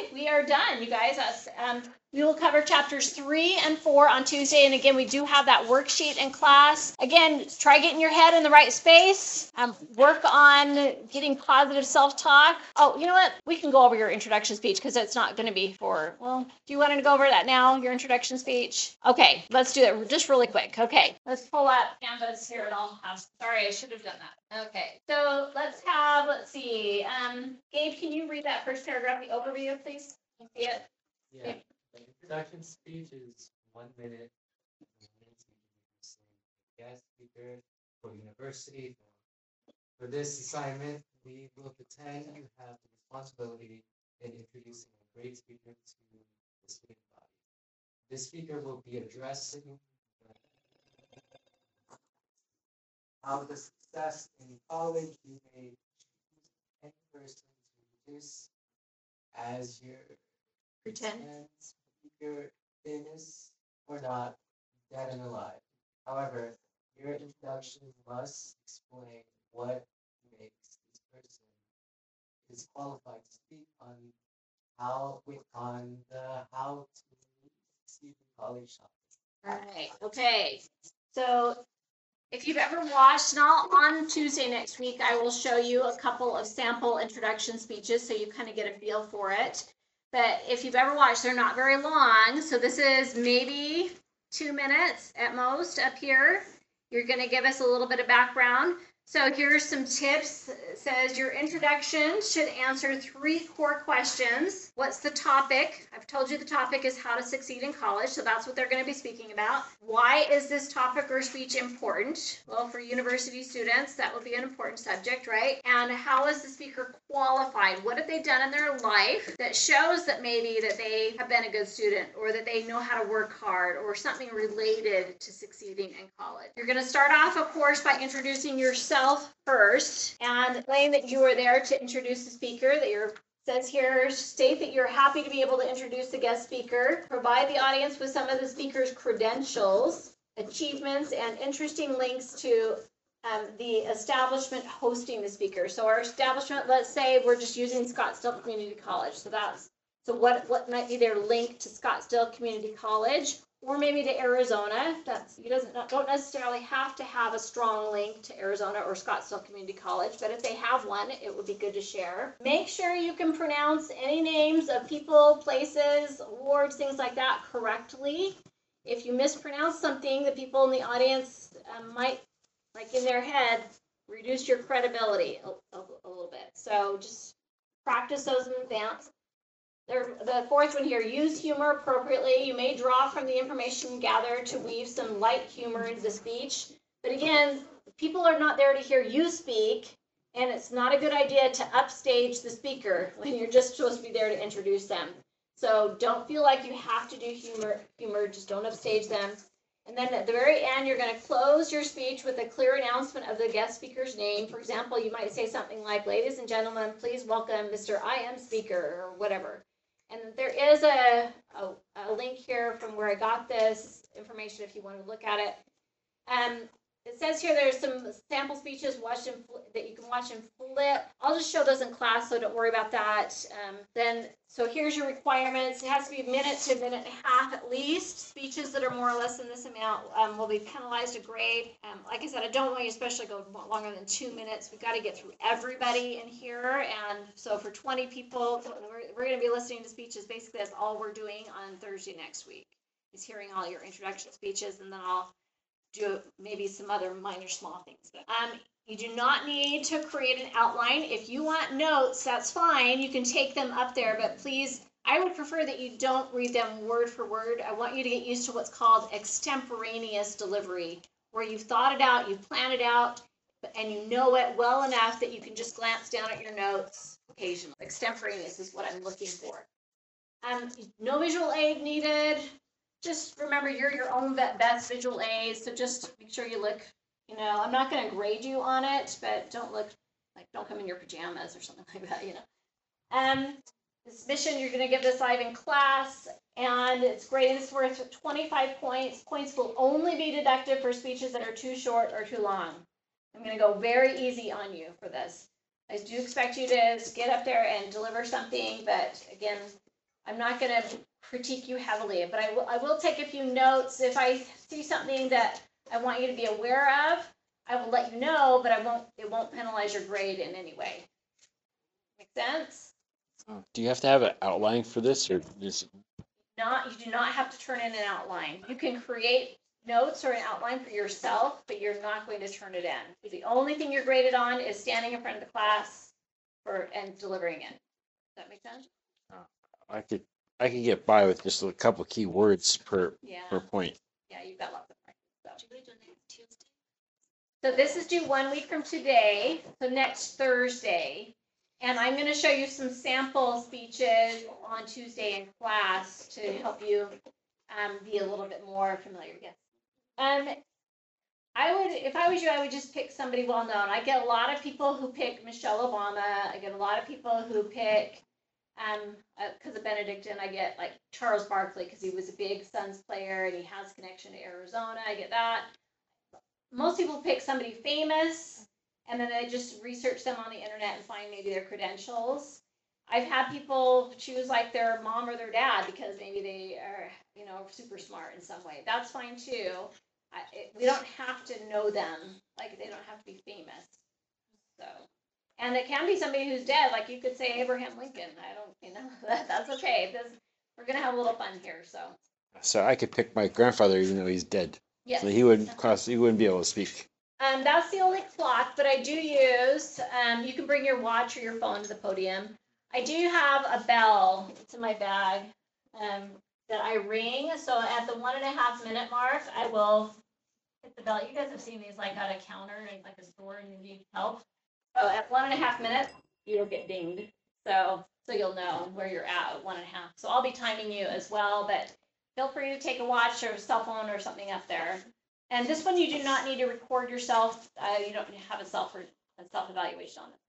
we are done, you guys. We will cover chapters 3 and 4 on Tuesday. And again, we do have that worksheet in class. Again, try getting your head in the right space. Work on getting positive self-talk. Oh, you know what? We can go over your introduction speech because it's not going to be do you want to go over that now, your introduction speech? Okay, let's do it just really quick. Okay, let's pull up Canvas here at all. Sorry, I should have done that. Okay, so let's see. Gabe, can you read that first paragraph, the overview, please? Can you see it? Yeah. The introduction speech is 1 minute. Guest speaker for university. For this assignment, we will pretend you have the responsibility in introducing a great speaker to the student body. This speaker will be addressing how the success in college you may choose any person to introduce as your Pretend speaker is or not dead and alive. However, your introduction must explain what makes this person is qualified to speak on how to succeed in college topic. All right. Okay. So if you've ever watched, and on Tuesday next week, I will show you a couple of sample introduction speeches so you kind of get a feel for it. But if you've ever watched, they're not very long. So this is maybe 2 minutes at most up here. You're going to give us a little bit of background. So here's some tips. It says your introduction should answer 3 core questions. What's the topic? I've told you the topic is how to succeed in college, so that's what they're going to be speaking about. Why is this topic or speech important? Well, for university students, that would be an important subject, right? And how is the speaker qualified? What have they done in their life that shows that maybe that they have been a good student or that they know how to work hard or something related to succeeding in college? You're going to start off, of course, by introducing yourself first and explain that you are there to introduce the speaker, that says here, state that you're happy to be able to introduce the guest speaker, provide the audience with some of the speaker's credentials, achievements, and interesting links to the establishment hosting the speaker. So our establishment, let's say we're just using Scottsdale Community College. So what might be their link to Scottsdale Community College? Or maybe to Arizona. Don't necessarily have to have a strong link to Arizona or Scottsdale Community College, but if they have one, it would be good to share. Make sure you can pronounce any names of people, places, awards, things like that correctly. If you mispronounce something, the people in the audience might, like in their head, reduce your credibility a little bit. So just practice those in advance. The fourth one here, use humor appropriately. You may draw from the information gathered to weave some light humor into the speech. But again, people are not there to hear you speak, and it's not a good idea to upstage the speaker when you're just supposed to be there to introduce them. So don't feel like you have to do humor, just don't upstage them. And then at the very end, you're going to close your speech with a clear announcement of the guest speaker's name. For example, you might say something like, ladies and gentlemen, please welcome Mr. I Am Speaker, or whatever. And there is a link here from where I got this information if you want to look at it. It says here there's some sample speeches that you can watch and flip. I'll just show those in class, so don't worry about that. So here's your requirements. It has to be a minute to a minute and a half at least. Speeches that are more or less than this amount will be penalized a grade. Like I said, I don't want you especially go longer than 2 minutes. We've got to get through everybody in here. And so for 20 people, we're going to be listening to speeches. Basically, that's all we're doing on Thursday next week, is hearing all your introduction speeches, and then I'll do maybe some other minor small things. But you do not need to create an outline. If you want notes, that's fine. You can take them up there, but please, I would prefer that you don't read them word for word. I want you to get used to what's called extemporaneous delivery, where you've thought it out, you've planned it out, and you know it well enough that you can just glance down at your notes occasionally. Extemporaneous is what I'm looking for. No visual aid needed. Just remember, you're your own best visual aid, so just make sure you look, I'm not going to grade you on it, but don't come in your pajamas or something like that, This mission, you're going to give this live in class, and it's graded. It's worth 25 points. Points will only be deducted for speeches that are too short or too long. I'm going to go very easy on you for this. I do expect you to get up there and deliver something, but again, I'm not gonna critique you heavily, but I will take a few notes. If I see something that I want you to be aware of, I will let you know, but it won't penalize your grade in any way. Make sense? Do you have to have an outline for this, or just You do not have to turn in an outline. You can create notes or an outline for yourself, but you're not going to turn it in. The only thing you're graded on is standing in front of the class and delivering it. Does that make sense? I could get by with just a couple key words per Yeah. point. Yeah, you've got lots of practice. So this is due 1 week from today, so next Thursday. And I'm going to show you some sample speeches on Tuesday in class to help you be a little bit more familiar. Yes. If I was you, I would just pick somebody well known. I get a lot of people who pick Michelle Obama. I get a lot of people who pick, because of Benedictine, I get like Charles Barkley because he was a big Suns player and he has connection to Arizona. I get that. Most people pick somebody famous and then they just research them on the internet and find maybe their credentials. I've had people choose like their mom or their dad because maybe they are, super smart in some way. That's fine too. We don't have to know them. Like they don't have to be famous. So, and it can be somebody who's dead. Like you could say Abraham Lincoln. That's okay. We're gonna have a little fun here. So I could pick my grandfather, even though he's dead. Yes. So he wouldn't be able to speak. That's the only clock, but I do use, you can bring your watch or your phone to the podium. I do have a bell. It's in my bag that I ring. So at the 1.5 minute mark, I will hit the bell. You guys have seen these like at a counter and like a store and you need help. So at 1.5 minutes, you'll get dinged. So you'll know where you're at 1.5. So I'll be timing you as well, but feel free to take a watch or a cell phone or something up there. And this one, you do not need to record yourself. You don't have a self-evaluation on it.